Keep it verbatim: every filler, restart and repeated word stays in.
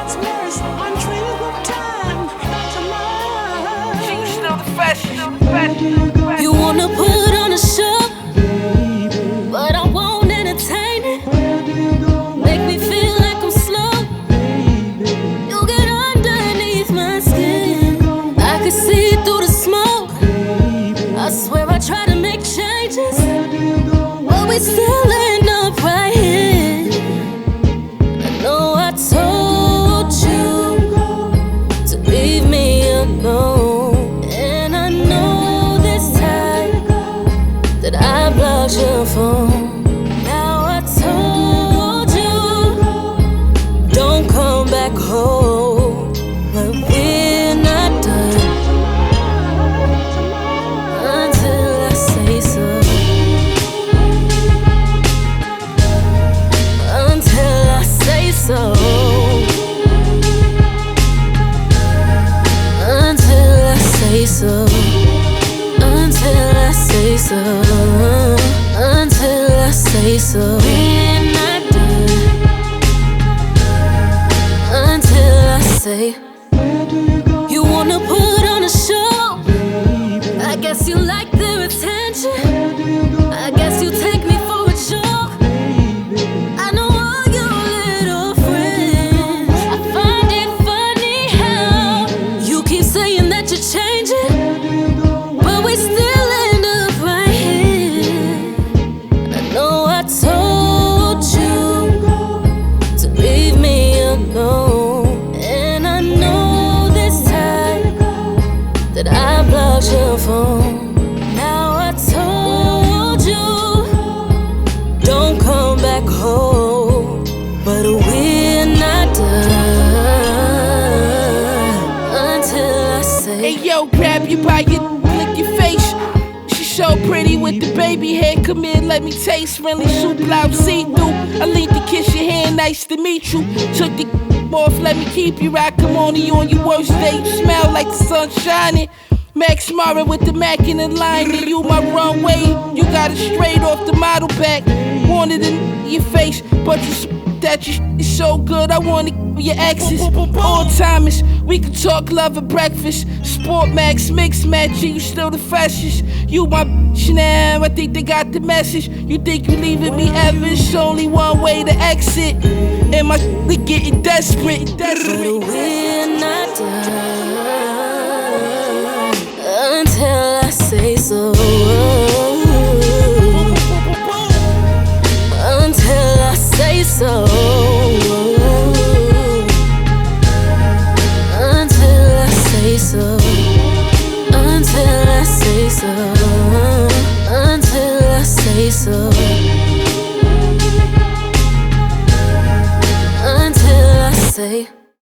gets worse. I'm treated with time. That's a lie. You still the fashion, still the fashion. You wanna put on a show, but I won't entertain it. Make me feel like I'm slow. You get underneath my skin. I can see through the smoke. I swear I try to make changes, but we still end up right here. I know I told you to leave me alone, and I know this time that I blocked your phone. Now I told you don't come back home, but we're not done until I say so. Until I say so. Until I say so. Until I say so. Until I say so. We're not done until I say. You wanna put on a show. I guess you like their attention. I guess you take me for a joke. I know all your little friends. I find it funny how you keep saying that you're changing, but we still end up right here. I know I told you to leave me alone, and I know this time that I blocked your phone. Now I told you don't come back home, but we're not done until I say. Hey yo, grab you by your, lick your face. She so pretty with the baby hair. Come here, let me taste. Friendly soup, loud see-through. I leaned to kiss your hand, nice to meet you. Took the off, let me keep you right. Come on, you on your worst day. You smell like the sun shining. Max Mara with the Mac in the line, and you my runway. You got it straight off the model back. Wanted in your face, but you s- that you is so good. I wanna your exes, all timers. We can talk love at breakfast. Sport Max mix matching, you still the freshest. You my bitch now, I think they got the message. You think you leaving me ever? It's only one way to exit. And my we getting desperate, desperate. But we're not done until I say so. Until I say so. Until I say so. Until I say so. Until I say so. Until I say.